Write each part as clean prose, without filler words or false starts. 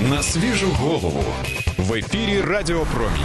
На свіжу голову. В ефірі Радіо Промінь.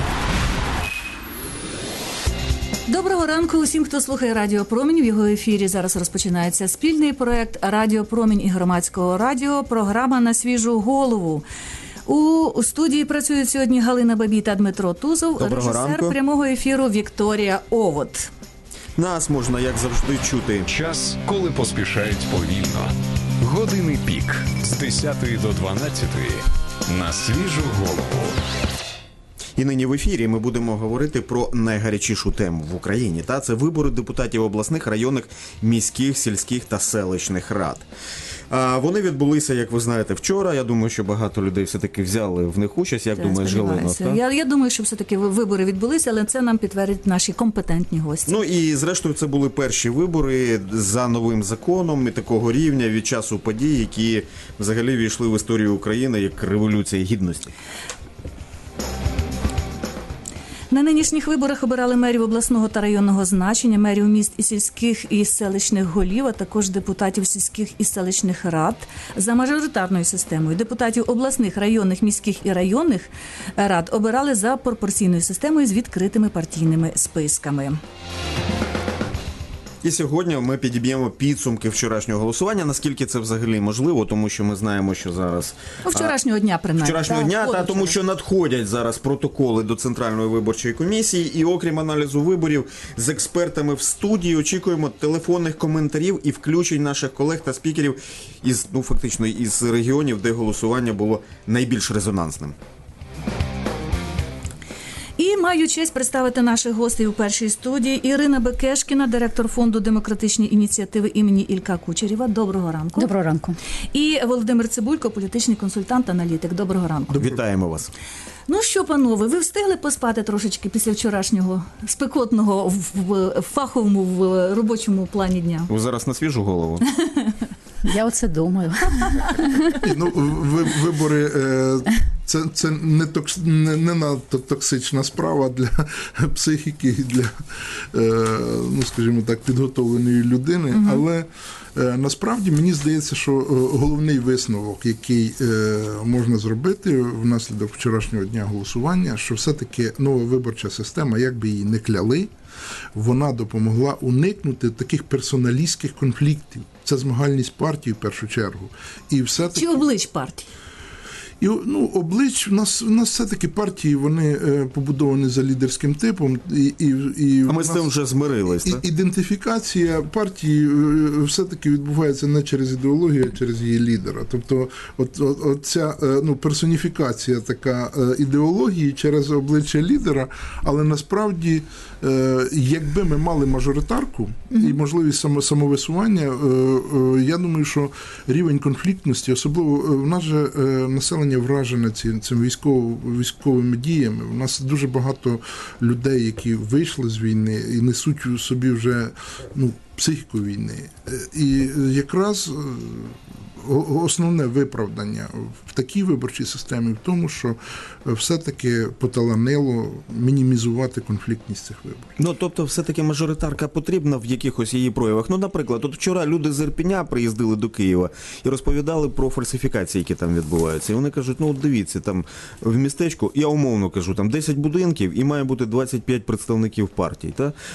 Доброго ранку усім, хто слухає Радіо Промінь. В його ефірі зараз розпочинається спільний проект Радіо Промінь і Громадського радіо. Програма «На свіжу голову». У студії працюють сьогодні Галина Бабій та Дмитро Тузов, режисер прямого ефіру Вікторія Овод. Нас можна, як завжди, чути. Час, коли поспішають повільно. Години пік з 10 до 12 на свіжу голову. І нині в ефірі ми будемо говорити про найгарячішу тему в Україні. Це вибори депутатів обласних, районних, міських, сільських та селищних рад. Вони відбулися, як ви знаєте, вчора. Я думаю, що багато людей все-таки взяли в них участь. Як думаєш, Галино? Я думаю, що все-таки вибори відбулися, але це нам підтвердять наші компетентні гості. Ну і зрештою це були перші вибори за новим законом і такого рівня від часу подій, які взагалі війшли в історію України як Революція Гідності. На нинішніх виборах обирали мерів обласного та районного значення, мерів міст і сільських і селищних голів, а також депутатів сільських і селищних рад за мажоритарною системою. Депутатів обласних, районних, міських і районних рад обирали за пропорційною системою з відкритими партійними списками. І сьогодні ми підіб'ємо підсумки вчорашнього голосування, наскільки це взагалі можливо, тому що ми знаємо, що зараз... Вчорашнього дня, принаймні. Вчорашнього дня, тому що надходять зараз протоколи до Центральної виборчої комісії, і окрім аналізу виборів з експертами в студії, очікуємо телефонних коментарів і включень наших колег та спікерів фактично із регіонів, де голосування було найбільш резонансним. І маю честь представити наших гостей у першій студії. Ірина Бекешкіна, директор фонду демократичні ініціативи імені Ілька Кучерєва. Доброго ранку. Доброго ранку. І Володимир Цибулько, політичний консультант, аналітик. Доброго ранку. Вітаємо вас. Ну що, панове, ви встигли поспати трошечки після вчорашнього спекотного в фаховому, в робочому плані дня? Ви зараз на свіжу голову? Я оце думаю. Вибори це не надто токсична справа для психіки, для, скажімо так, підготовленої людини, але насправді мені здається, що головний висновок, який можна зробити внаслідок вчорашнього дня голосування, що все-таки нова виборча система, як би її не кляли, вона допомогла уникнути таких персоналістських конфліктів. Це змагальність партій в першу чергу. І все-таки... Чи облич партій? І, облич, у нас все-таки партії, вони побудовані за лідерським типом. А ми з цим вже змирились, так? Ідентифікація партії все-таки відбувається не через ідеологію, а через її лідера. Тобто, ця персоніфікація така ідеології через обличчя лідера, але насправді, якби ми мали мажоритарку і можливість самовисування, я думаю, що рівень конфліктності, особливо в нас же населення вражене цими військовими діями. У нас дуже багато людей, які вийшли з війни і несуть у собі вже психіку війни. І якраз основне виправдання в такій виборчій системі в тому, що все-таки поталанило мінімізувати конфліктність цих виборів. Тобто все-таки мажоритарка потрібна в якихось її проявах. Наприклад, вчора люди з Ірпеня приїздили до Києва і розповідали про фальсифікації, які там відбуваються. І вони кажуть, дивіться, там в містечку, я умовно кажу, там 10 будинків і має бути 25 представників партій.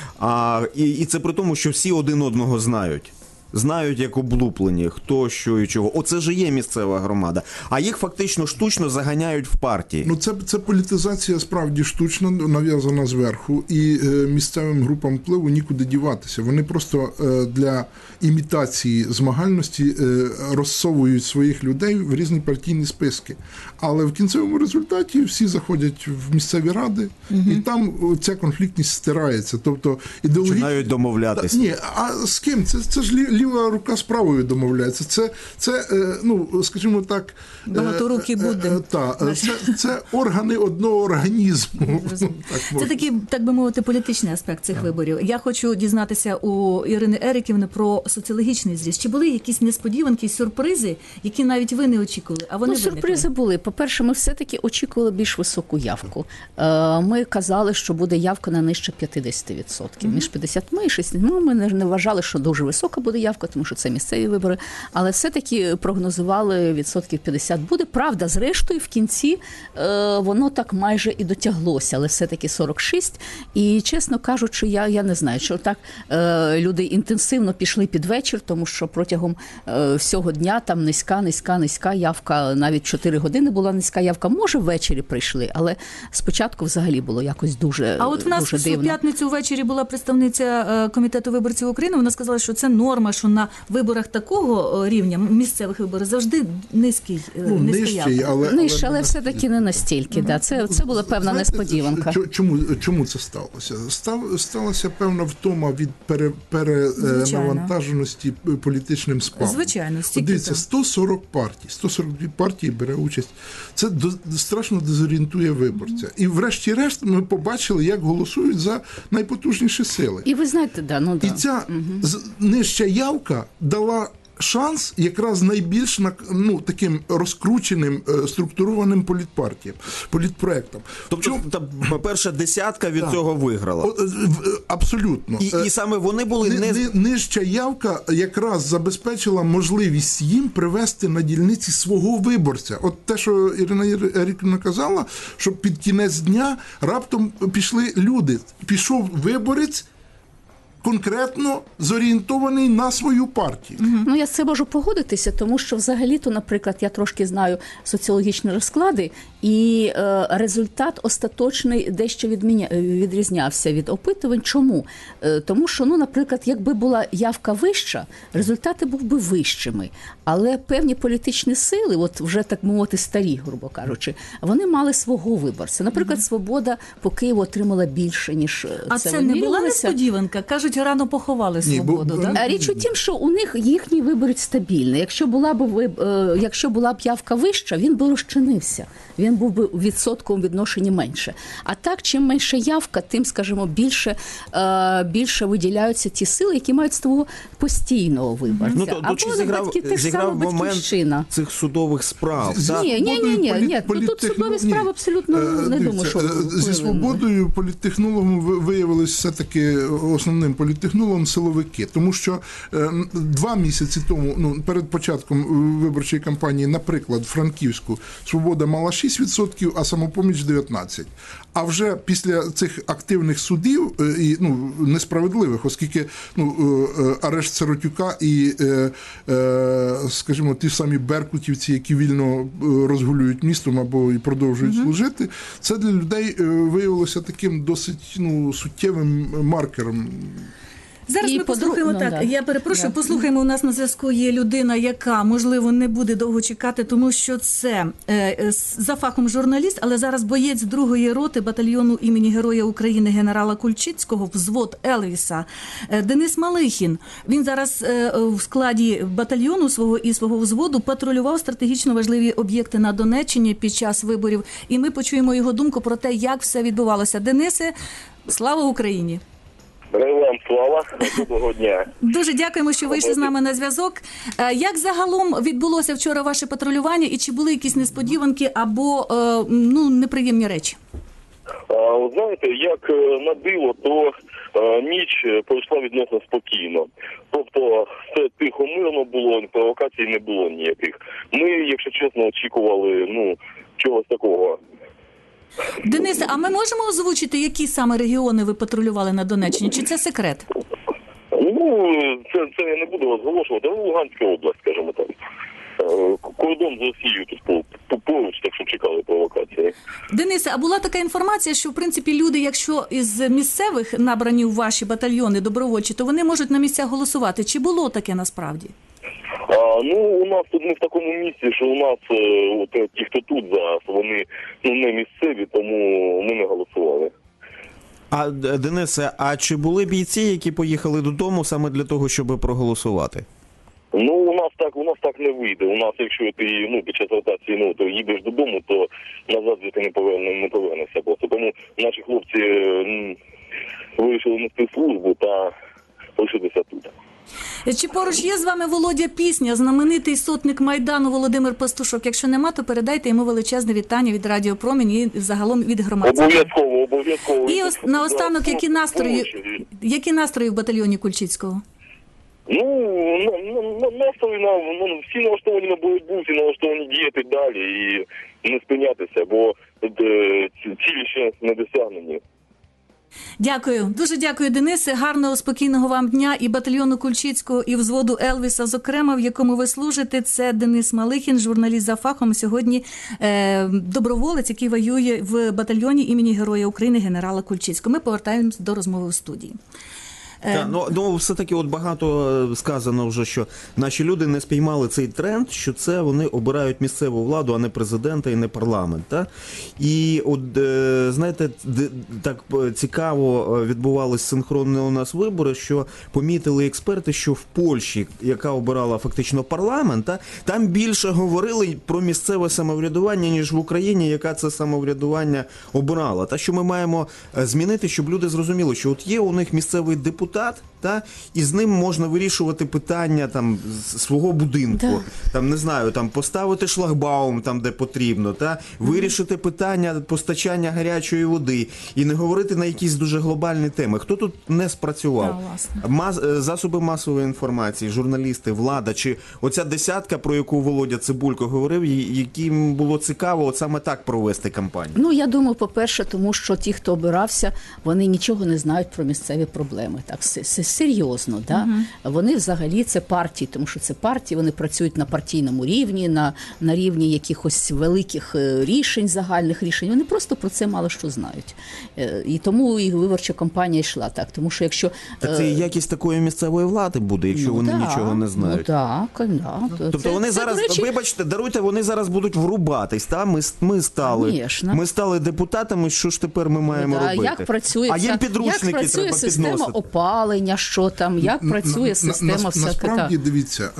І це при тому, що всі один одного знають. Знають, як облуплені, хто, що і чого. Оце ж є місцева громада. А їх фактично штучно заганяють в партії. Це політизація справді штучна, нав'язана зверху. І місцевим групам впливу нікуди діватися. Вони просто для імітації змагальності розсовують своїх людей в різні партійні списки. Але в кінцевому результаті всі заходять в місцеві ради, і там ця конфліктність стирається. Тобто починають домовлятися. Ні, а з ким? Це ж ліва рука з правою домовляється. Це скажімо так... Багаторукий Будда. Це органи одного організму. Це такий, так би мовити, політичний аспект цих виборів. Я хочу дізнатися у Ірини Ериківни про соціологічний зріз. Чи були якісь несподіванки, сюрпризи, які навіть ви не очікували, а вони виникли? Сюрпризи були. По-перше, ми все-таки очікували більш високу явку. Ми казали, що буде явка на нижче 50%. Між 50 і 60. Ми не вважали, що дуже висока буде явка. явка, тому що це місцеві вибори, але все-таки прогнозували 50% буде. Правда, зрештою, в кінці воно так майже і дотяглося, але все-таки 46. І, чесно кажучи, я не знаю, що так люди інтенсивно пішли під вечір, тому що протягом всього дня там низька явка, навіть 4 години була низька явка. Може, ввечері прийшли, але спочатку взагалі було якось дуже дивно. А от в нас у п'ятницю ввечері була представниця Комітету виборців України, вона сказала, що це норма, що на виборах такого рівня, місцевих виборів, завжди низький явка. Але все-таки не настільки. Да. Це була певна несподіванка. Чому це сталося? Сталася певна втома від перенавантаженості політичним спамом. Звичайно. Дивіться, 140 партій, 142 партії бере участь. Це страшно дезорієнтує виборця. І врешті-решт ми побачили, як голосують за найпотужніші сили. І ви знаєте, І ця нижча явка дала шанс якраз найбільш таким розкрученим, структурованим політпроектом. Тобто, перша десятка від цього виграла. Абсолютно. І саме вони були нижча явка якраз забезпечила можливість їм привести на дільниці свого виборця. От те, що Ірина Еріківна казала, що під кінець дня раптом пішли люди. Пішов виборець, конкретно зорієнтований на свою партію. Я з цим можу погодитися, тому що взагалі-то, наприклад, я трошки знаю соціологічні розклади, і результат остаточний дещо відрізнявся від опитувань. Чому? Тому що, наприклад, якби була явка вища, результати був би вищими. Але певні політичні сили, от вже, так мовити, старі, грубо кажучи, вони мали свого виборця. Наприклад, «Свобода» по Києву отримала більше, ніж це не була несподіванка? Кажуть, рано поховали «Свободу», да? Річ у тім, що у них їхній виборець стабільний. Якщо була б явка вища, він би розчинився. Він був би в відсотковому відношенні менше. А так, чим менше явка, тим, скажімо, більше виділяються ті сили, які мають свого постійного виборця. Або зіграв момент цих судових справ. Ні. Тут судові справи абсолютно не думаю, що зі «Свободою» політтехнологом виявилось все-таки основним політтехнологом силовики. Тому що 2 місяці тому, перед початком виборчої кампанії, наприклад, в Франківську «Свобода» мала 6%, а «Самопоміч» 19%. А вже після цих активних судів, і несправедливих, оскільки арешт Сиротюка і, скажімо, ті самі беркутівці, які вільно розгулюють містом або і продовжують служити, це для людей виявилося таким досить суттєвим маркером. Зараз ми послухаємо я перепрошую, послухаємо, у нас на зв'язку є людина, яка, можливо, не буде довго чекати, тому що це за фахом журналіст, але зараз боєць 2-ї роти батальйону імені Героя України генерала Кульчицького, взвод Елвіса, Денис Малихін. Він зараз в складі батальйону свого взводу патрулював стратегічно важливі об'єкти на Донеччині під час виборів, і ми почуємо його думку про те, як все відбувалося. Денисе, слава Україні! Героям слава, доброго дня. Дуже дякуємо, що вийшли з нами на зв'язок. Як загалом відбулося вчора ваше патрулювання і чи були якісь несподіванки або неприємні речі? Знаєте, як на диво, то ніч пройшла відносно спокійно. Тобто все тихо, мирно було, провокацій не було ніяких. Ми, якщо чесно, очікували чогось такого. Денисе, а ми можемо озвучити, які саме регіони ви патрулювали на Донеччині? Чи це секрет? Це я не буду розголошувати. Луганська область, скажімо так. Кордон з Росією тут поруч, так що чекали провокації. Денисе, а була така інформація, що, в принципі, люди, якщо із місцевих набрані у ваші батальйони добровольчі, то вони можуть на місцях голосувати. Чи було таке насправді? У нас тут не в такому місці, що у нас ті, хто тут зараз, вони не місцеві, тому ми не голосували. А, Денисе, а чи були бійці, які поїхали додому саме для того, щоб проголосувати? У нас так не вийде. У нас, якщо ти під час ротації то їдеш додому, то назад ти не повернешся просто. Тому наші хлопці вирішили нести службу та лишитися тут. Чи поруч є з вами Володя Пісня, знаменитий сотник Майдану Володимир Пастушок? Якщо нема, то передайте йому величезне вітання від Радіо Промінь і загалом від громадського. Обов'язково. І наостанок, які настрої в батальйоні Кульчицького? Всі налаштовані на боротьбу, всі налаштовані діяти далі і не спинятися, бо цілі ще не досягнені. Дякую. Дуже дякую, Денисе. Гарного, спокійного вам дня і батальйону Кульчицького, і взводу Елвіса, зокрема, в якому ви служите. Це Денис Малихін, журналіст за фахом. Сьогодні доброволець, який воює в батальйоні імені Героя України генерала Кульчицького. Ми повертаємось до розмови у студії. Все-таки багато сказано вже, що наші люди не спіймали цей тренд, що це вони обирають місцеву владу, а не президента і не парламент. Та? І знаєте, так цікаво відбувалися синхронні у нас вибори, що помітили експерти, що в Польщі, яка обирала фактично парламент, там більше говорили про місцеве самоврядування, ніж в Україні, яка це самоврядування обирала. Та, що ми маємо змінити, щоб люди зрозуміли, що от є у них місцевий депутат, і з ним можна вирішувати питання свого будинку, не знаю, поставити шлагбаум там, де потрібно, вирішити питання постачання гарячої води і не говорити на якісь дуже глобальні теми. Хто тут не спрацював? Засоби масової інформації, журналісти, влада, чи оця десятка, про яку Володя Цибулько говорив, яким було цікаво саме так провести кампанію? Я думаю, по-перше, тому що ті, хто обирався, вони нічого не знають про місцеві проблеми. Так, серйозно, да? Вони взагалі це партії, тому що це партії, вони працюють на партійному рівні, на рівні якихось великих рішень, загальних рішень. Вони просто про це мало що знають. І тому і виборча кампанія йшла так. Тому що якщо... Так це якість такої місцевої влади буде, якщо вони нічого не знають. Тобто вони зараз, вибачте, даруйте, вони зараз будуть врубатись, ми стали депутатами, що ж тепер ми маємо робити? Як працює, їм підручники треба система опалення, що там, як працює система все така. Насправді, дивіться,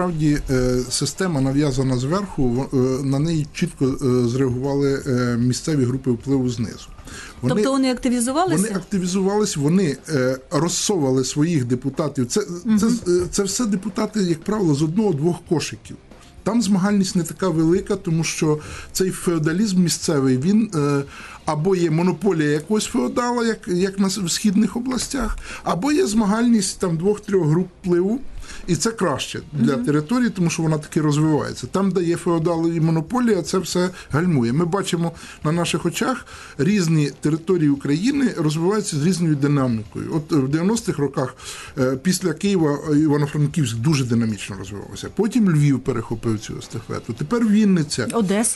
система нав'язана зверху, на неї чітко зреагували місцеві групи впливу знизу. Тобто вони активізувалися? Вони активізувалися, вони розсовували своїх депутатів. Це все депутати, як правило, з одного-двох кошиків. Там змагальність не така велика, тому що цей феодалізм місцевий, він або є монополія якогось феодала, як на східних областях, або є змагальність двох-трьох груп впливу. І це краще для території, тому що вона таки розвивається. Там, де є феодал і монополія, це все гальмує. Ми бачимо на наших очах, різні території України розвиваються з різною динамікою. От в 90-х роках після Києва Івано-Франківськ дуже динамічно розвивався. Потім Львів перехопив цю естафету. Тепер Вінниця.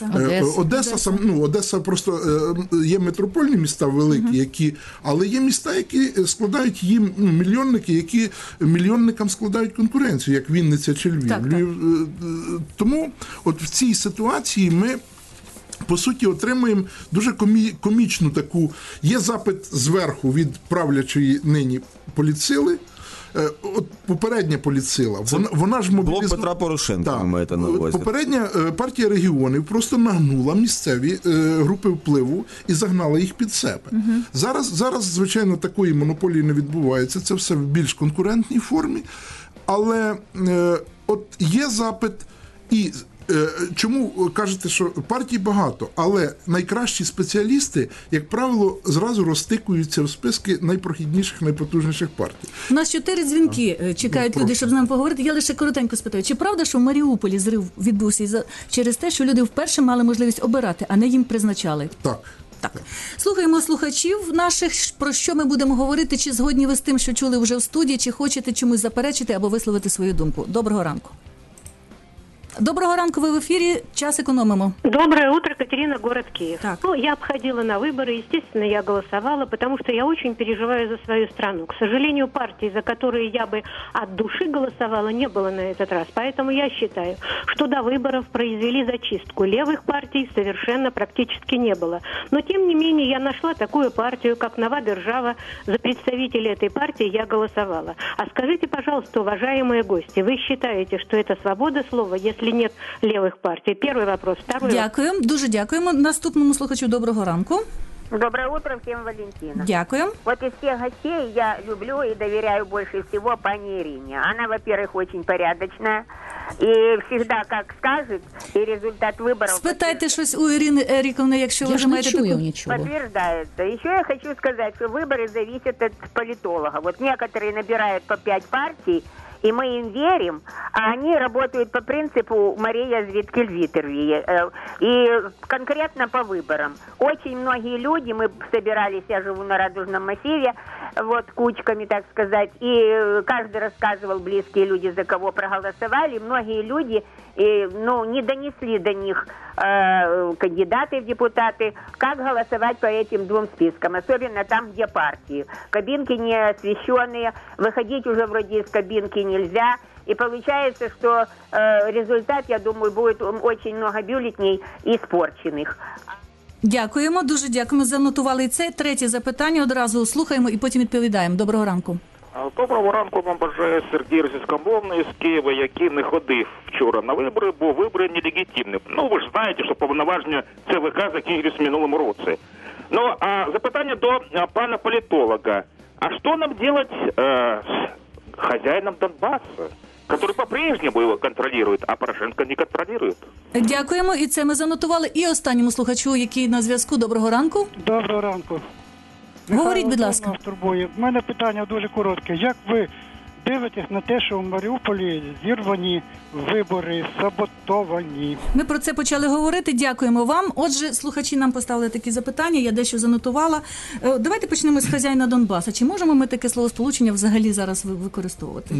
Одеса просто є метропольні міста великі, але є міста, які складають їм мільйонники, які мільйонникам складають конкуренцію, як Вінниця чи Львів. Тому от в цій ситуації ми, по суті, отримуємо дуже комічну таку, є запит зверху від правлячої нині політсили. От попередня політсила, вона ж блок Петра Порошенка, ви маєте на увазі. Попередня партія регіонів просто нагнула місцеві групи впливу і загнала їх під себе. Зараз, звичайно, такої монополії не відбувається, це все в більш конкурентній формі, але от є запит і... Чому кажете, що партій багато, але найкращі спеціалісти, як правило, зразу розтикуються в списки найпрохідніших, найпотужніших партій. У нас 4 дзвінки чекають люди, щоб з нами поговорити. Я лише коротенько спитаю, чи правда, що в Маріуполі зрив відбувся через те, що люди вперше мали можливість обирати, а не їм призначали? Так. Слухаємо слухачів наших, про що ми будемо говорити, чи згодні ви з тим, що чули вже в студії, чи хочете чомусь заперечити або висловити свою думку. Доброго ранку. Доброго ранку, вы в эфире, час экономимо. Доброе утро, Катерина, город Киев. Так. Я обходила на выборы, естественно, я голосовала, потому что я очень переживаю за свою страну. К сожалению, партий, за которые я бы от души голосовала, не было на этот раз. Поэтому я считаю, что до выборов произвели зачистку. Левых партий совершенно практически не было. Но, тем не менее, я нашла такую партию, как Нова Держава. За представителей этой партии я голосовала. А скажите, пожалуйста, уважаемые гости, вы считаете, что это свобода слова, если нет левых партий? Первый вопрос. Второй Дякуємо, дуже дякуємо. Наступному слухачу доброго ранку. Доброе утро всем, Валентина. Дякую. Вот из всех гостей я люблю и доверяю больше всего пани Ирине. Она, во-первых, очень порядочная и всегда как скажет, и результат выборов... Спитайте щось у Ірини Еріковни, якщо ви маєте таку... Подтверждается. Еще я хочу сказать, что выборы зависят от политолога. Вот некоторые набирают по 5 партий, и мы им верим, а они работают по принципу Мария Звідкіль-Вітерві, и конкретно по выборам. Очень многие люди, мы собирались, я живу на Радужном массиве, вот кучками, так сказать, и каждый рассказывал, близкие люди, за кого проголосовали. Многие люди, не донесли до них кандидаты в депутаты, как голосовать по этим двум спискам, особенно там, где партии. Кабинки не освещенные, выходить уже вроде из кабинки нельзя. И получается, что результат, я думаю, будет очень много бюллетеней испорченных. Дякуємо, дуже дякуємо. Занотували і це. Третє запитання одразу слухаємо і потім відповідаємо. Доброго ранку. Доброго ранку вам бажає Сергій Російськомовний з Києва, який не ходив вчора на вибори, бо вибори нелегітимні. Ви ж знаєте, що повноваження ЦВК закінчились в минулому році. А запитання до пана політолога. А що нам делать с хозяином Донбасса, который по-прежнему его контролирует, а Порошенко не контролирует? Дякуємо, і це ми занотували. І останньому слухачу, який на зв'язку. Доброго ранку. Доброго ранку. Говоріть, будь ласка. У мене питання дуже коротке. Як ви дивитесь на те, що в Маріуполі зірвані вибори, саботовані? Ми про це почали говорити. Дякуємо вам. Отже, слухачі нам поставили такі запитання, я дещо занотувала. Давайте почнемо з хазяїна Донбаса. Чи можемо ми таке словосполучення взагалі зараз використовувати?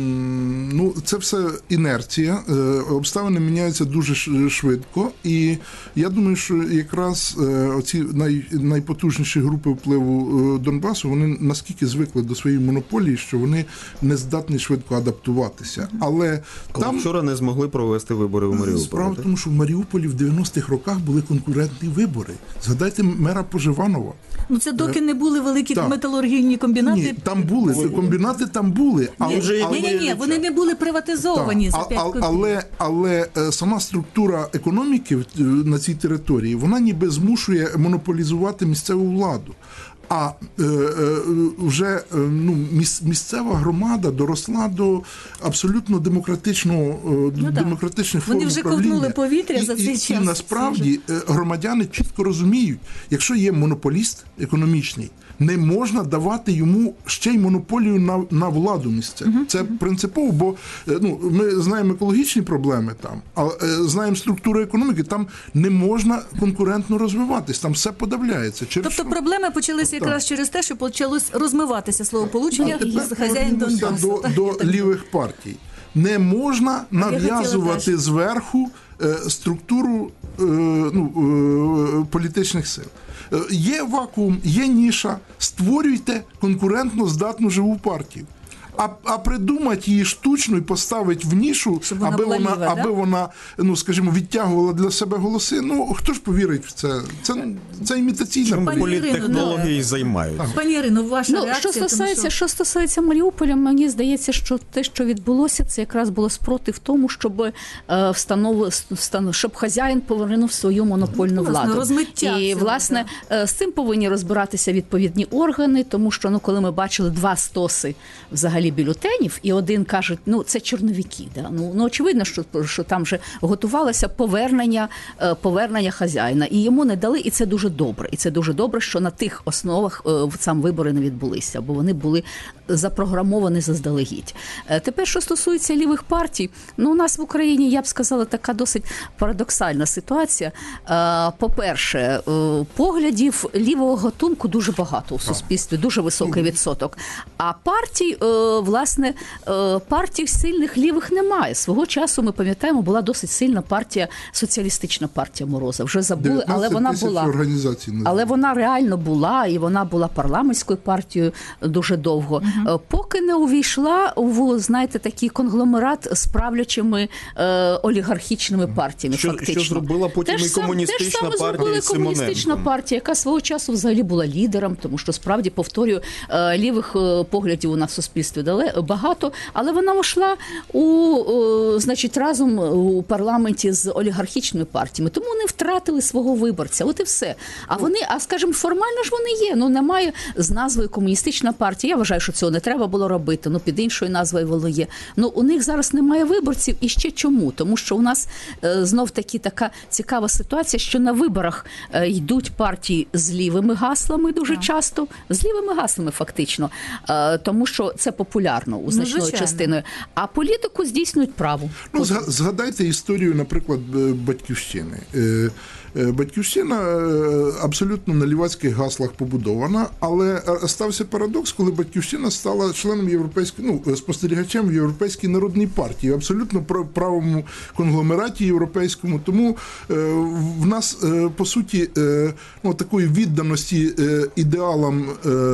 Це все інерція. Обставини міняються дуже швидко. І я думаю, що якраз оці найпотужніші групи впливу Донбасу, вони наскільки звикли до своєї монополії, що вони не здатні швидко адаптуватися. Але там вчора не змогли провести вибори в Маріуполі. Справа в тому, що в Маріуполі в 90-х роках були конкурентні вибори. Згадайте мера Поживанова. Це доки не були великі металургійні комбінати. Ні, там були, комбінати там були. Ні, вони не були приватизовані за 5 копійок. Але сама структура економіки на цій території, вона ніби змушує монополізувати місцеву владу. А вже місцева громада доросла до абсолютно демократичних форм управління. Вони вже ковтнули повітря за цей час. І насправді громадяни чітко розуміють, якщо є монополіст економічний, не можна давати йому ще й монополію на владу місцеву. Це принципово, бо ми знаємо екологічні проблеми там, а знаємо структуру економіки, там не можна конкурентно розвиватись, там все подавляється. Тобто проблеми почалися якраз через те, що почалось розмиватися словополучення з хазяїн Донбасу. До лівих партій. Не можна нав'язувати зверху структуру політичних сил. Є вакуум, є ніша, створюйте конкурентно здатну живу партію. А придумати її штучно і поставити в нішу, аби вона, скажімо, відтягувала для себе голоси, хто ж повірить в це? Це імітаційна політтехнології займають. Пані Ірино, ваша реакція? Що стосується Маріуполя, мені здається, що те, що відбулося, це якраз було спротив тому, щоб хазяїн повернув свою монопольну владу. Розмиття. І, власне, з цим повинні розбиратися відповідні органи, тому що, коли ми бачили 2 стоси взагалі бюлетенів, і один каже, це чорновики. Да? Очевидно, що там вже готувалося повернення хазяїна. І йому не дали, і це дуже добре. І це дуже добре, що на тих основах сам вибори не відбулися, бо вони були запрограмовані заздалегідь. Тепер, що стосується лівих партій, у нас в Україні, я б сказала, така досить парадоксальна ситуація. По-перше, поглядів лівого гатунку дуже багато у суспільстві, дуже високий відсоток. А партій сильних лівих немає. Свого часу, ми пам'ятаємо, була досить сильна партія, соціалістична партія Мороза. Вже забули, але вона була. Але вона реально була, і вона була парламентською партією дуже довго. Поки не увійшла в, такий конгломерат з правлячими олігархічними партіями, фактично. Що зробила потім і комуністична партія комуністична партія, яка свого часу взагалі була лідером, тому що, справді, повторюю, лівих поглядів у нас в суспільстві багато, але вона йшла у значить, разом у парламенті з олігархічними партіями. Тому вони втратили свого виборця. От і все. А скажімо, формально ж вони є. Немає з назвою комуністична партія. Я вважаю, що цього не треба було робити. Під іншою назвою воно є. У них зараз немає виборців. І ще чому? Тому що у нас знов таки така цікава ситуація, що на виборах йдуть партії з лівими гаслами дуже часто. З лівими гаслами фактично. Тому що це популярно у значною частиною. А політику здійснюють праву. Згадайте історію, наприклад, Батьківщини. Батьківщина абсолютно на лівацьких гаслах побудована, але стався парадокс, коли Батьківщина стала членом європейської, спостерігачем в Європейській народній партії, абсолютно правому конгломераті європейському. Тому в нас, по суті, такої відданості ідеалам,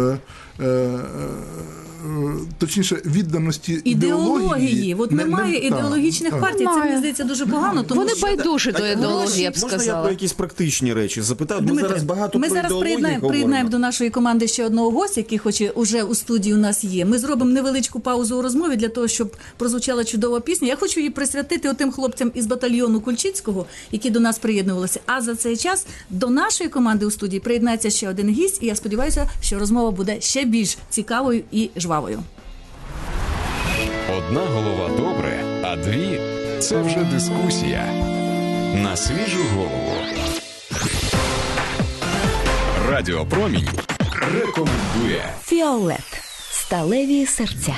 точніше, відданості ідеології. Немає ідеологічних партій. Це, мені здається, дуже погано. Тому вони байдужі до ідеології, я б сказала. Можна я про якісь практичні речі запитав? Ми зараз приєднаємо до нашої команди ще одного гостя, який хоче уже у студії у нас є. Ми зробимо невеличку паузу у розмові для того, щоб прозвучала чудова пісня. Я хочу її присвятити тим хлопцям із батальйону Кульчицького, які до нас приєднувалися. А за цей час до нашої команди у студії приєднається ще один гість, і я сподіваюся, що розмова буде ще більш цікавою і жвавою. Одна голова добре, а дві – це вже дискусія. На свіжу голову. Радіо Промінь рекомендує Фіолет. Сталеві серця.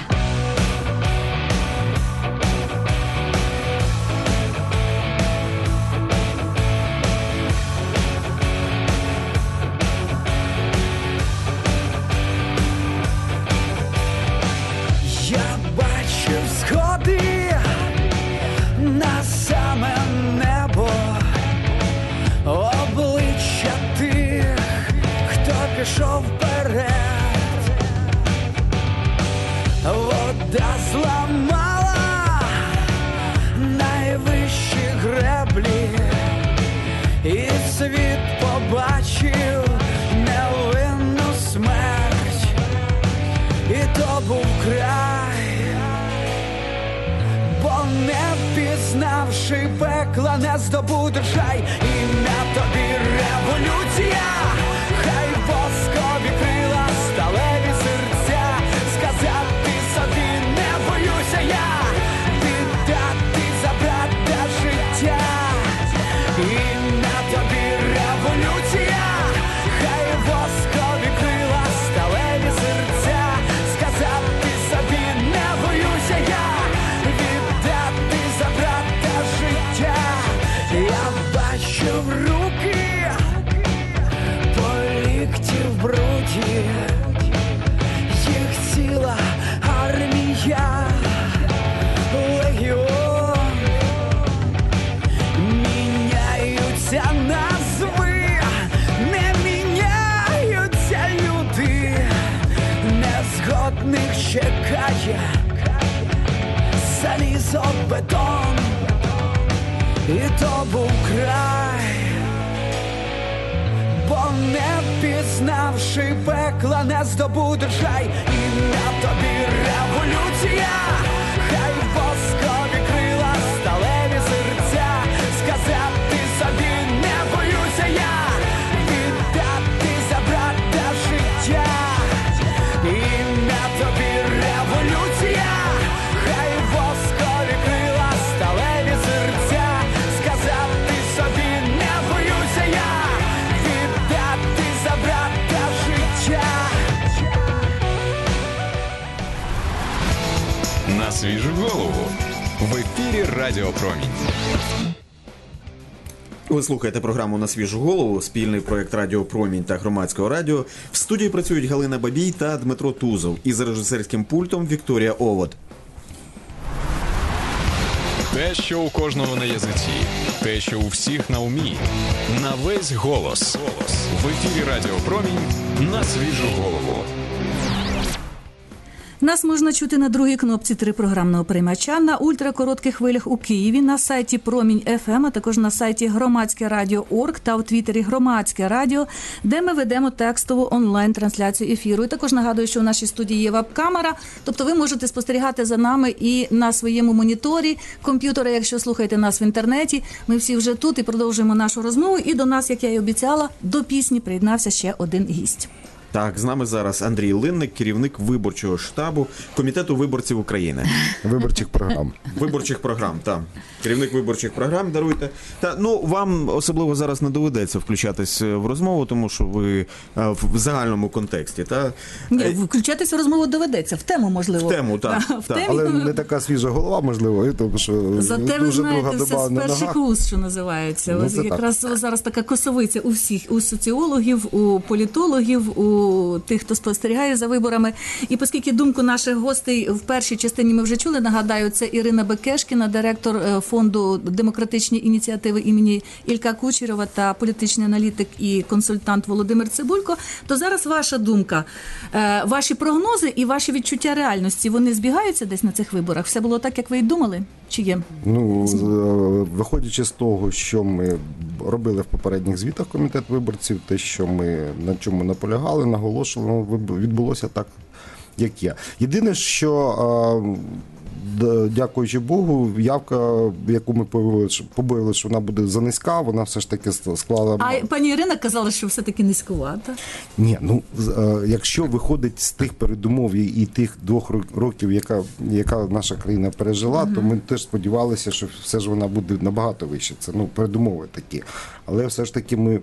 На саме небо, обличчя тих, хто пішов вперед. Вода зламала найвищі греблі, і світ побачив невинну смерть, і то був край. Бо не пізнавши пекла, не здобудеш рай. І на тобі революція, хай воскові крила, сталеві серця, сказати собі не боюся я, віддати забрати життя. І на тобі революція, хай воскові крила, сталеві серця, сказати собі не боюся я, віддати забрати життя. Я бачу руки по лікті в бруді, їх ціла армія, легіон. Міняються назви, не міняються люди, незгодних чекає залізобетон, і то був край. Бо не пізнавши пекла, не здобудеш рай. І на тобі революція, хай воскові крила, сталеві серця, сказати собі не боюся я, віддати забрати життя. І на тобі революція, хай воскові крила, сталеві серця, сказати собі не боюся я, віддати забрати життя. На свіжу голову. В ефірі Радіо Промінь. Ви слухаєте програму «На свіжу голову», спільний проєкт Радіо Промінь та Громадського радіо. В студії працюють Галина Бабій та Дмитро Тузов. І за режисерським пультом Вікторія Овод. Те, що у кожного на язиці, те, що у всіх на умі, на весь голос. В ефірі Радіо Промінь на свіжу голову. Нас можна чути на другій кнопці 3 програмного приймача, на ультракоротких хвилях у Києві, на сайті Промінь ФМ, а також на сайті Громадське Радіо.орг та у Твіттері Громадське Радіо, де ми ведемо текстову онлайн-трансляцію ефіру. І також нагадую, що у нашій студії є веб-камера, тобто ви можете спостерігати за нами і на своєму моніторі комп'ютера, якщо слухаєте нас в інтернеті. Ми всі вже тут і продовжуємо нашу розмову. І до нас, як я й обіцяла, до пісні приєднався ще один гість. Так, з нами зараз Андрій Линник, керівник виборчого штабу Комітету виборців України. Виборчих програм. Виборчих програм, так. Керівник виборчих програм, даруйте. Та, ну, вам особливо зараз не доведеться включатись в розмову, тому що ви в загальному контексті, та? Ні, включатись в розмову доведеться, в тему, можливо. В тему, так. В темі, але не така свіжа голова, можливо, тому що зате ви знаєте все з перших уст, що називається. Ну, Ось якраз зараз така косовиця у всіх, у соціологів, у політологів, у тих, хто спостерігає за виборами. І оскільки думку наших гостей в першій частині ми вже чули, нагадаю, це Ірина Бекешкіна, директор фонду «Демократичні ініціативи» імені Ілька Кучерєва та політичний аналітик і консультант Володимир Цибулько, то зараз ваша думка, ваші прогнози і ваші відчуття реальності, вони збігаються десь на цих виборах? Все було так, як ви й думали? Чи є? Ну, виходячи з того, що ми робили в попередніх звітах Комітет виборців, те, що ми на чому наполягали, наголошували, відбулося так, як є. Єдине, що, дякуючи Богу, явка, яку ми побоювали, що вона буде занизька, вона все ж таки склала... А пані Ірина казала, що все-таки низькувата. Ні, ну, якщо виходить з тих передумов і тих 2 років, яка наша країна пережила, то ми теж сподівалися, що все ж вона буде набагато вище. Це, ну, передумови такі. Але все ж таки ми,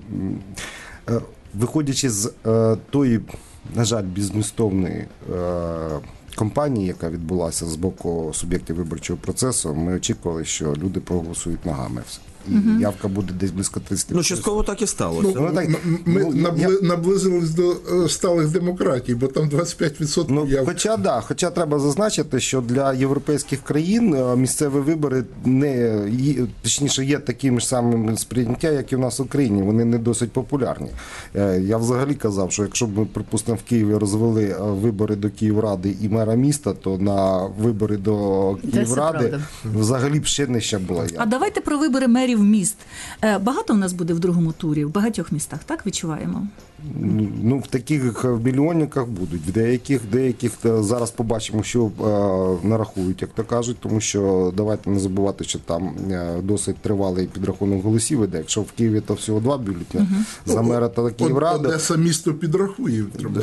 виходячи з тої, на жаль, беззмістовної кампанії, яка відбулася з боку суб'єктів виборчого процесу, ми очікували, що люди проголосують ногами все. І явка буде десь близько 30%. Ну, частково так і сталося. Ми наблизились до сталих демократій, бо там 25% явки. Хоча треба зазначити, що для європейських країн місцеві вибори точніше є таким ж самим сприйняття, як і в нас в Україні. Вони не досить популярні. Я взагалі казав, що якщо б ми, припустимо, в Києві розвели вибори до Київради і мера міста, то на вибори до Київради взагалі б ще нижча була явка. А давайте про вибори мерів міст. Багато в нас буде в другому турі, в багатьох містах, так відчуваємо? Ну, в таких мільйонниках будуть. В деяких зараз побачимо, що нарахують, як то кажуть, тому що давайте не забувати, що там досить тривалий підрахунок голосів іде. Якщо в Києві то всього 2 бюлетені, за мера та Київради. Одеса місто підрахує.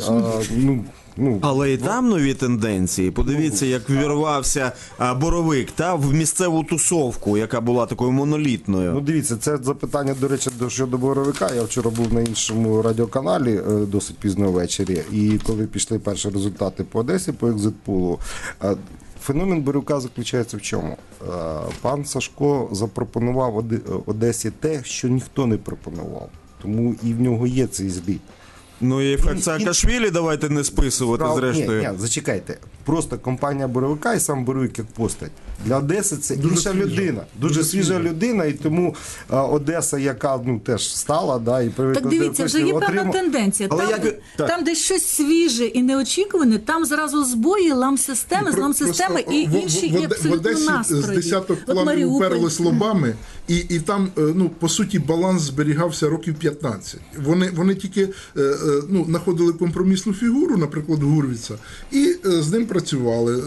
Але і там нові тенденції. Подивіться, як ввірвався Боровик в місцеву тусовку, яка була такою монолітною. Ну, дивіться, це запитання, до речі, щодо Боровика. Я вчора був на іншому радіоканалі досить пізно ввечері, і коли пішли перші результати по Одесі, по екзитпулу, феномен Боровика заключається в чому? Пан Сашко запропонував Одесі те, що ніхто не пропонував. Тому і в нього є цей зліт. Ну і ефект Саакашвілі давайте не списувати, зрештою. Ні, зачекайте. Просто компанія Боровика і сам Боровик як постать. Для Одеси це інша людина. Дуже свіжа людина, і тому Одеса, яка теж стала, і привикла. Так дивіться, вже є певна тенденція. Там, де щось свіже і неочікуване, там зразу збої, ламсистеми, зламсистеми і інші і абсолютно настрої. В Одесі з десяток планів уперлись лобами, і там, по суті, баланс зберігався років 15. Вони тільки знаходили компромісну фігуру, наприклад, Гурвіца, і з ним працювали.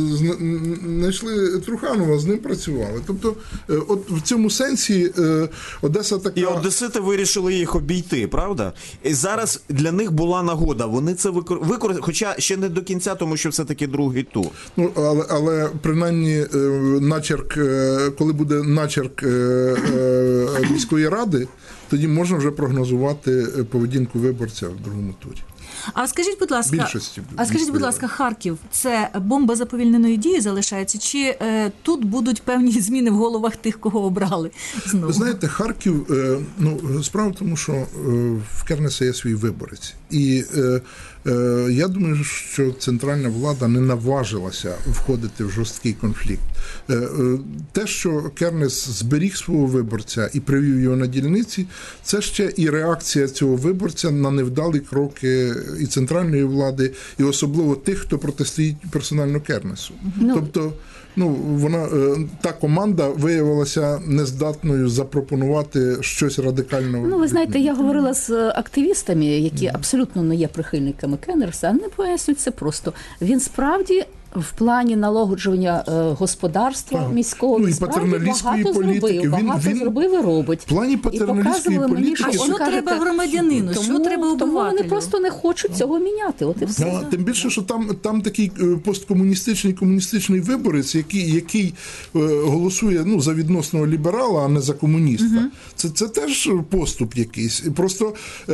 Знайшли Труханова, з ним працювали. Тобто, от в цьому сенсі Одеса така... І одесити вирішили їх обійти, правда? І зараз для них була нагода. Вони це використали, хоча ще не до кінця, тому що все-таки другий тур. Але принаймні начерк, коли буде начерк міської ради, тоді можна вже прогнозувати поведінку виборця в другому турі. А скажіть, будь ласка, Харків – це бомба заповільненої дії залишається? Чи тут будуть певні зміни в головах тих, кого обрали знову? Ви знаєте, Харків, справа в тому, що в Кернеса є свій виборець. І Я думаю, що центральна влада не наважилася входити в жорсткий конфлікт. Те, що Кернес зберіг свого виборця і привів його на дільниці, це ще і реакція цього виборця на невдалі кроки і центральної влади, і особливо тих, хто протистоїть персонально Кернесу. Тобто, та команда виявилася нездатною запропонувати щось радикально. Ви знаєте, я говорила з активістами, які абсолютно не є прихильниками Кернеса, вони пояснюють це просто. Він справді в плані налагоджування господарства міського і патерналістської політики. Багато зробив і робить. В плані патерналістської політики. Що треба громадянину, що треба обивателю? Тому вони просто не хочуть цього міняти. От і все. Тим більше, що там такий посткомуністичний, комуністичний виборець, який голосує за відносного ліберала, а не за комуніста. Це теж поступ якийсь. Просто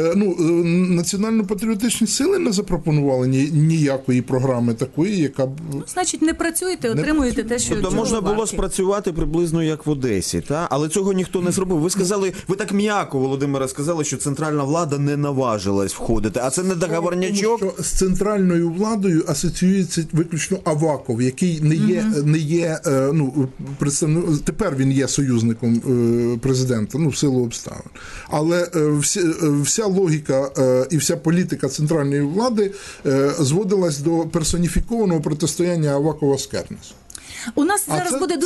національно-патріотичні сили не запропонували ніякої програми такої, яка б... Значить, не працюєте, отримуєте те, що... Тобто можна було спрацювати приблизно як в Одесі, та? Але цього ніхто не зробив. Ви сказали, ви так м'яко, Володимире, сказали, що центральна влада не наважилась входити. А це не договорнячок? Тому що з центральною владою асоціюється виключно Аваков, який не є тепер він є союзником президента, в силу обставин. Але вся логіка і вся політика центральної влади зводилась до персоніфікованого протистояння Авакова з Кернесом. У нас зараз буде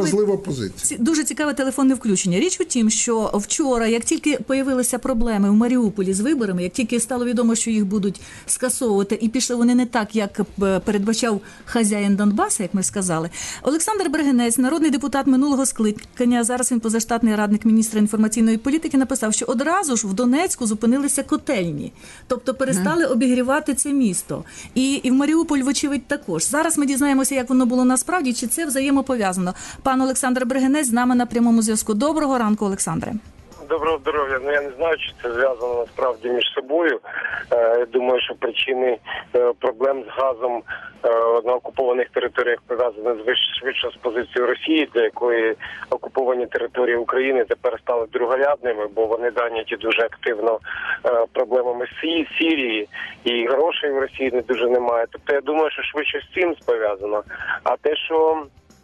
дуже цікаве телефонне включення. Річ у тім, що вчора, як тільки появилися проблеми в Маріуполі з виборами, як тільки стало відомо, що їх будуть скасовувати, і пішли вони не так, як передбачав хазяїн Донбаса, як ми сказали, Олександр Бригинець, народний депутат минулого скликання, зараз він позаштатний радник міністра інформаційної політики, написав, що одразу ж в Донецьку зупинилися котельні, тобто перестали обігрівати це місто. І в Маріуполь, вочевидь, також. Зараз ми дізнаємося, як воно було насправді, чи це взаємопов'язано. Пан Олександр Бригинець з нами на прямому зв'язку. Доброго ранку, Олександре. Доброго здоров'я. Я не знаю, чи це зв'язано насправді між собою. Думаю, що причини проблем з газом на окупованих територіях пов'язані швидше з позицією Росії, для якої окуповані території України тепер стали другорядними, бо вони зайняті дуже активно проблемами Сирії, і грошей в Росії не дуже немає. Тобто я думаю, що швидше з цим пов'язано. А те, що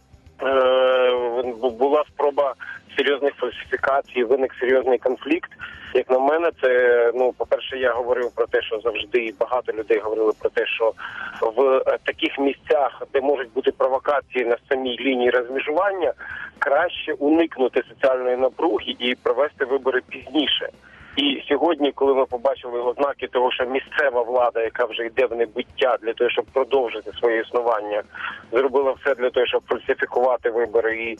була спроба серйозних фальсифікацій, виник серйозний конфлікт. Як на мене, це, по-перше, я говорив про те, що завжди, і багато людей говорили про те, що в таких місцях, де можуть бути провокації на самій лінії розмежування, краще уникнути соціальної напруги і провести вибори пізніше. І сьогодні, коли ми побачили ознаки того, що місцева влада, яка вже йде в небуття для того, щоб продовжити своє існування, зробила все для того, щоб фальсифікувати вибори, і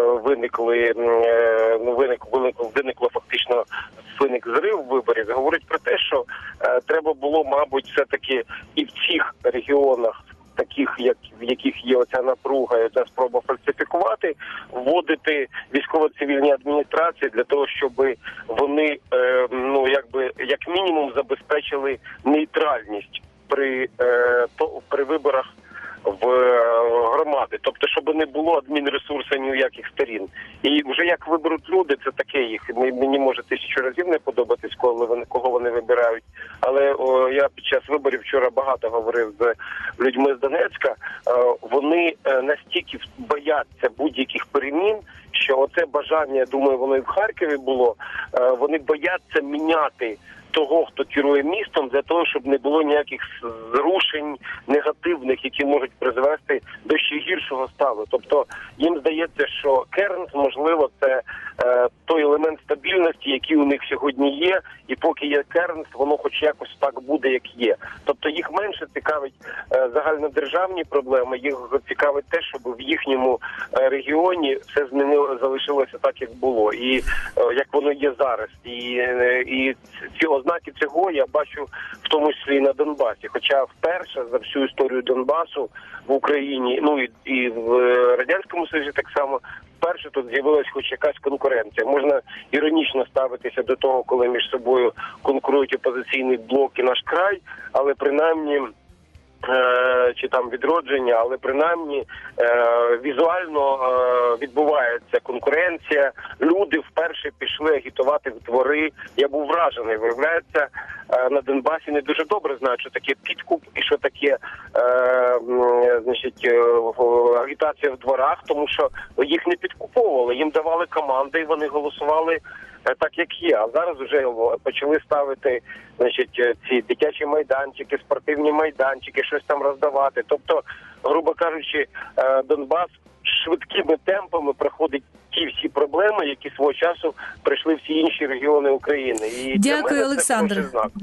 виник зрив виборів, говорить про те, що треба було, мабуть, все-таки і в цих регіонах, таких, в яких є оця напруга, і ця спроба фальсифікувати, вводити військово-цивільні адміністрації для того, щоб вони, як мінімум, забезпечили нейтральність при виборах в громади, тобто, щоб не було адмінресурсу ні у яких сторін. І вже як виберуть люди, це таке їх. Мені може 1000 разів не подобатись, кого вони вибирають. Але я під час виборів вчора багато говорив з людьми з Донецька. Вони настільки бояться будь-яких перемін, що оце бажання, я думаю, воно і в Харкові було, вони бояться міняти того, хто керує містом, для того, щоб не було ніяких зрушень негативних, які можуть призвести до ще гіршого стану. Тобто їм здається, що Кернс, можливо, це той елемент стабільності, який у них сьогодні є, і поки є Кернс, воно хоч якось так буде, як є. Тобто їх менше цікавить загальнодержавні проблеми, їх цікавить те, щоб в їхньому регіоні все залишилося так, як було, і як воно є зараз. І ці ознаки цього я бачу в тому числі і на Донбасі. Хоча вперше за всю історію Донбасу в Україні, і в Радянському Союзі так само, вперше тут з'явилась хоч якась конкуренція. Можна іронічно ставитися до того, коли між собою конкурують опозиційний блок і Наш край, але принаймні чи там відродження, але принаймні візуально відбувається конкуренція. Люди вперше пішли агітувати в двори. Я був вражений. Виявляється, на Донбасі не дуже добре знають, що таке підкуп і що таке агітація в дворах, тому що їх не підкуповували, їм давали команди і вони голосували так, як є. А зараз вже почали ставити, ці дитячі майданчики, спортивні майданчики, щось там роздавати. Тобто, грубо кажучи, Донбас швидкими темпами проходить ті всі проблеми, які свого часу прийшли всі інші регіони України. І дякую, Олександр.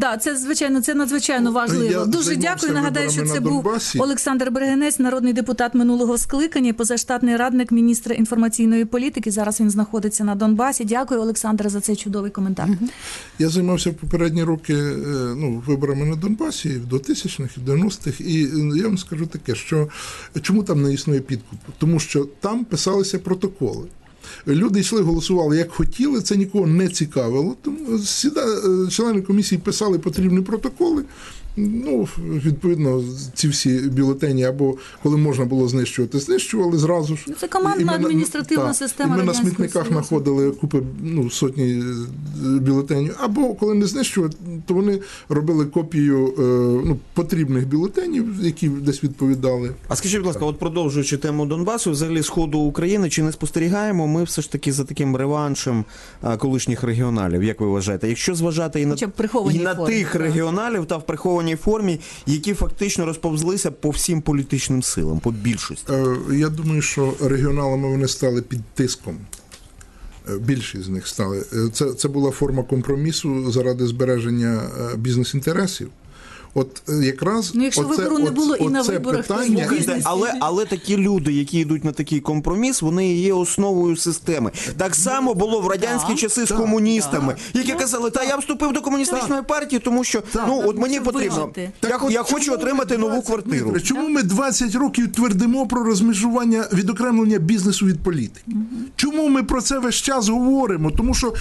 Це надзвичайно важливо. Дуже дякую. Нагадаю, що це був Олександр Бригинець, народний депутат минулого скликання, позаштатний радник міністра інформаційної політики. Зараз він знаходиться на Донбасі. Дякую, Олександр, за цей чудовий коментар. Я займався в попередні роки виборами на Донбасі в 2000-х, в 90-х, і я вам скажу таке, що чому там не існує підкупу? Тому що там писалися протоколи. Люди йшли, голосували як хотіли, це нікого не цікавило. Тому члени комісії писали потрібні протоколи. Відповідно, ці всі бюлетені, або коли можна було знищувати, знищували зразу ж. Це командна адміністративна система. І ми на смітниках знаходили купи, сотні бюлетенів. Або коли не знищували, то вони робили копію потрібних бюлетенів, які десь відповідали. А скажіть, будь ласка, от продовжуючи тему Донбасу, взагалі Сходу України, чи не спостерігаємо ми все ж таки за таким реваншем колишніх регіоналів, як ви вважаєте? Якщо зважати і на тих регіоналів та в прихованій формі, які фактично розповзлися по всім політичним силам, по більшості. Я думаю, що регіоналами вони стали під тиском. Більшість з них стали. Це була форма компромісу заради збереження бізнес-інтересів. От якраз якщо вибору не було і на виборах питання, але такі люди, які йдуть на такий компроміс, вони є основою системи. Так само було в радянські часи з комуністами, які казали: "Та я вступив до комуністичної партії, тому що от мені потрібно. Я хочу отримати нову квартиру". Чому ми 20 років твердимо про розмежування, відокремлення бізнесу від політики? Чому ми про це весь час говоримо? Тому що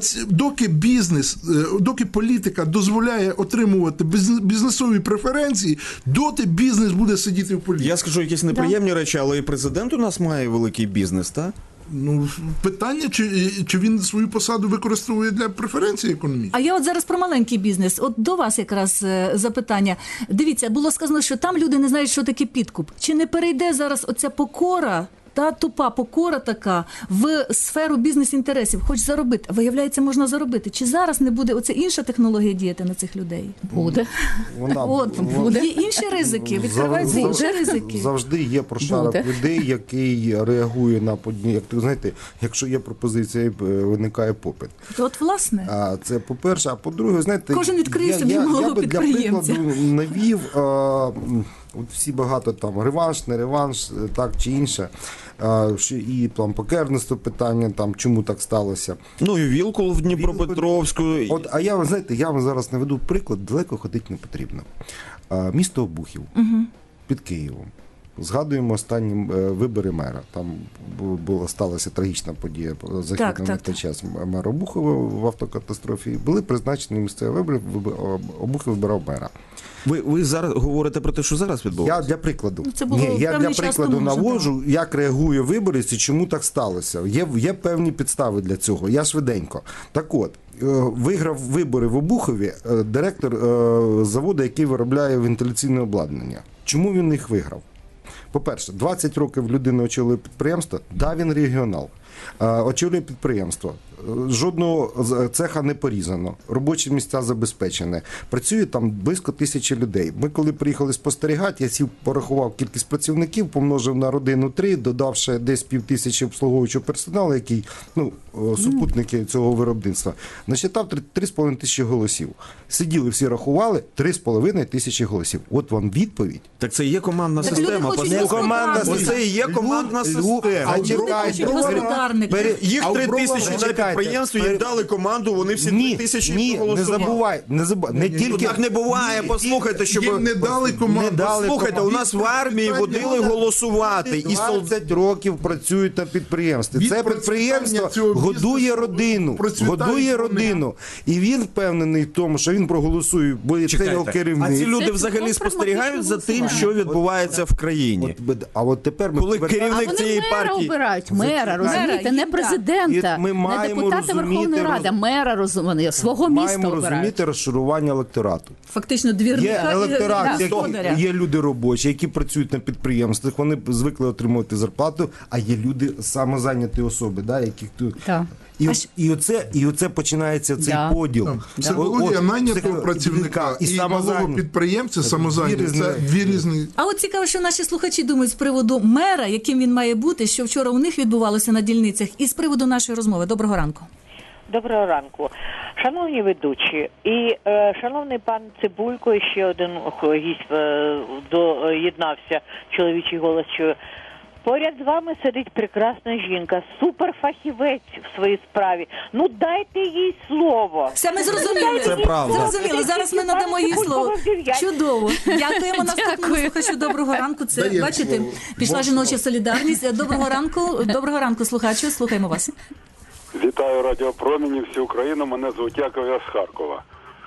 доки політика дозволяє отримувати бізнесові преференції, доти бізнес буде сидіти в політиці. Я скажу якісь неприємні речі, але і президент у нас має великий бізнес, так? Питання, чи він свою посаду використовує для преференцій економічних. А я от зараз про маленький бізнес. От до вас якраз запитання. Дивіться, було сказано, що там люди не знають, що таке підкуп. Чи не перейде зараз оця покора, та тупа покора така, в сферу бізнес-інтересів? Хоч заробити. Виявляється, можна заробити. Чи зараз не буде оця інша технологія діяти на цих людей? Буде. Буде. Є інші ризики, відкриваються інші ризики. Завжди є прошарок людей, який реагує на події. Як ви знаєте, якщо є пропозиція, виникає попит. От, власне. А це по-перше. А по-друге, знаєте, кожен відкриє собі малого підприємця. Я би для прикладу навів, от всі багато там реванш, не реванш, так чи інше. І там по керівництву питання, там чому так сталося. І Вілкул в Дніпропетровську. А я вам зараз наведу приклад, далеко ходити не потрібно. Місто Обухів під Києвом. Згадуємо останні вибори мера. Там сталася трагічна подія західного на той час мера Обухова в автокатастрофі. Були призначені місцеві вибори, Обухів вибирав мера. Ви зараз говорите про те, що зараз відбувається? Я для прикладу. Я для прикладу наводжу, як реагує виборець і чому так сталося. Є певні підстави для цього. Я швиденько. Так от, виграв вибори в Обухові директор заводу, який виробляє вентиляційне обладнання. Чому він їх виграв? По-перше, 20 років людина очолює підприємство, він регіонал. Очолює підприємство. Жодного цеха не порізано. Робочі місця забезпечені. Працює там близько 1000 людей. Ми коли приїхали спостерігати, я сів, порахував кількість працівників, помножив на родину 3, додавши десь 5000 обслуговуючого персоналу, який, супутники цього виробництва. Насчитав 3500 голосів. Сиділи всі, рахували 3500 голосів. От вам відповідь. Так це і є командна система. Це і є командна система. Їх 3000 на підприємстві, їм дали команду, вони всі 3 тисячі проголосували. Не тільки... Так не буває, послухайте, щоб... Їм не дали команду. Слухайте, у нас в армії водили голосувати. І 20 років працюють на підприємстві. Це підприємство годує родину. І він впевнений в тому, що він проголосує, бо це його керівник. А ці люди взагалі спостерігають за тим, що відбувається в країні. А от тепер коли керівник цієї партії... обирають мера, розумієте, не президента, не депутата Верховної Ради, мера розуміє, свого міста обирають. Маємо розуміти розшарування електорату. Фактично двірника. Є електорат, є люди робочі, які працюють на підприємствах, вони звикли отримувати зарплату, а є люди самозайняті особи, яких тут... І оце починається цей поділ. Психологія найнятого працівника і малого підприємця самозайняті. Це дві різні. А от цікаво, що наші слухачі думають з приводу мера, яким він має бути, що вчора у них відбувалося на дільницях, і з приводу нашої розмови. Доброго ранку. Доброго ранку. Шановні ведучі, і шановний пан Цибулько, і ще один гість доєднався, чоловічий голос чую. Поряд з вами сидить прекрасна жінка, суперфахівець в своїй справі. Ну дайте їй слово. Все ми зрозуміли. Це правда. Зрозуміли. Зараз ми надамо їй слово. Чудово. Дякуємо наступному слухачу. Доброго ранку. Це, бачите, пішла жіноча солідарність. Доброго ранку, слухачу. Слухаємо вас. Вітаю радіопромінів, всю Україну. Мене звуть Яков, я з Харкова.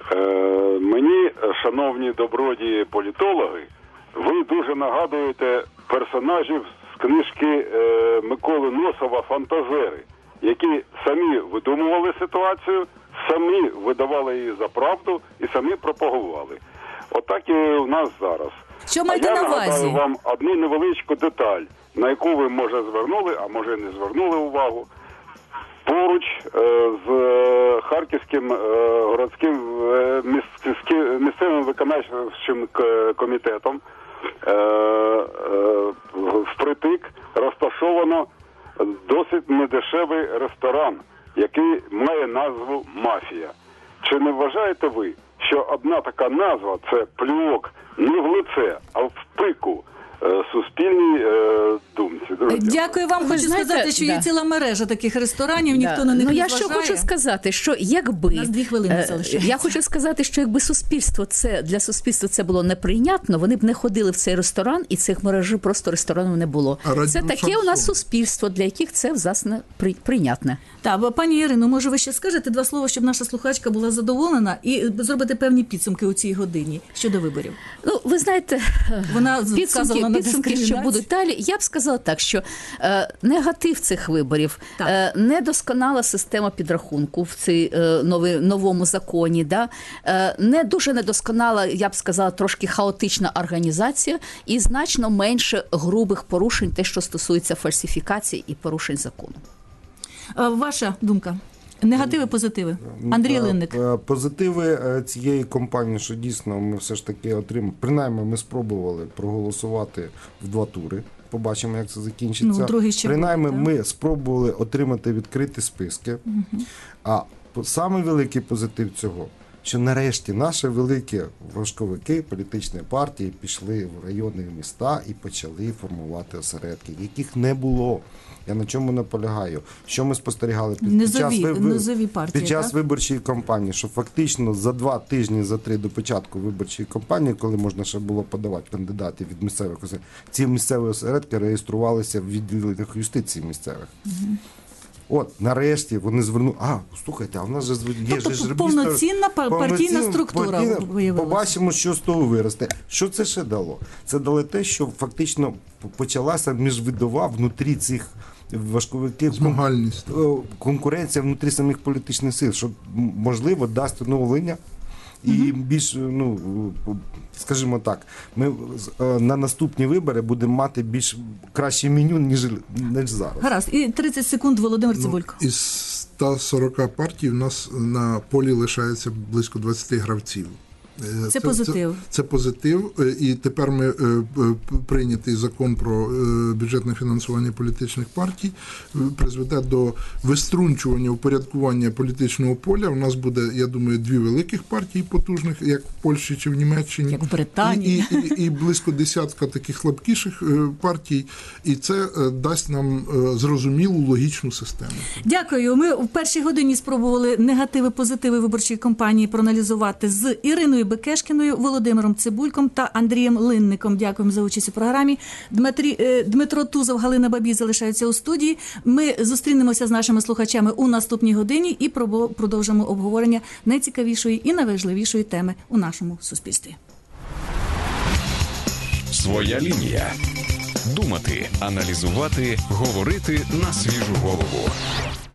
Мені, шановні добродії політологи, ви дуже нагадуєте персонажів з книжки Миколи Носова «Фантазери», які самі видумували ситуацію, самі видавали її за правду і самі пропагували. Отак і у нас зараз. Що маєте на увазі? Я нагадаю вам одну невеличку деталь, на яку ви, може, звернули, а може не звернули увагу. Поруч з Харківським городським місцевим виконавчим комітетом впритик розташовано досить недешевий ресторан, який має назву «Мафія». Чи не вважаєте ви, що одна така назва – це плювок не в лице, а в пику суспільній думці? Дякую вам. Хочу сказати, що є ціла мережа таких ресторанів, ніхто на них не зважає. Я що хочу сказати, що якби... У нас 2 хвилини залишається. Я хочу сказати, що якби для суспільства це було неприйнятно, вони б не ходили в цей ресторан, і цих мережі просто ресторанів не було. Це таке у нас суспільство, для яких це, власне, прийнятне. Так, пані Ірино, може ви ще скажете 2 слова, щоб наша слухачка була задоволена і зробити певні підсумки у цій годині щодо виборів? Ну, ви знаєте, вона підсумки, що будуть далі. Я б сказала так, що негатив цих виборів, недосконала система підрахунку в цій новому законі, не дуже недосконала, я б сказала, трошки хаотична організація і значно менше грубих порушень, те, що стосується фальсифікацій і порушень закону. Ваша думка? Негативи, позитиви? Андрій Линник. Позитиви цієї кампанії, що дійсно ми все ж таки отримали, принаймні ми спробували проголосувати в 2 тури. Побачимо, як це закінчиться. Принаймні ми спробували отримати відкриті списки. А самий великий позитив цього, що нарешті наші великі важковики, політичні партії пішли в райони міста і почали формувати осередки, яких не було. Я на чому наполягаю. Що ми спостерігали під час виборчої кампанії, що фактично за 2 тижні, за 3 до початку виборчої кампанії, коли можна ще було подавати кандидатів від місцевих, ці місцеві осередки реєструвалися в відділеннях юстиції місцевих. От, нарешті вони звернули, слухайте, а в нас же є повноцінна партійна структура виявилася. Побачимо, що з того виросте. Що це ще дало? Це дало те, що фактично почалася міжвидова внутрі цих важковиків конкуренція внутрі самих політичних сил, що, можливо, дасть оновлення і більш, скажімо так, ми на наступні вибори будемо мати більш краще меню, ніж зараз. Гаразд. І 30 секунд, Володимир Цибулько. Із 140 партій в нас на полі лишається близько 20 гравців. Це позитив. Це позитив. І тепер ми прийнятий закон про бюджетне фінансування політичних партій призведе до виструнчування, упорядкування політичного поля. У нас буде, я думаю, 2 великих партії потужних, як в Польщі чи в Німеччині. Як в Британії. І близько десятка таких слабкіших партій. І це дасть нам зрозумілу логічну систему. Дякую. Ми в першій годині спробували негативи, позитиви виборчої кампанії проаналізувати з Іриною Бекешкіною, Володимиром Цибульком та Андрієм Линником. Дякуємо за участь у програмі. Дмитро Тузов, Галина Бабій залишаються у студії. Ми зустрінемося з нашими слухачами у наступній годині і продовжимо обговорення найцікавішої і найважливішої теми у нашому суспільстві. Своя лінія. Думати, аналізувати, говорити на свіжу голову.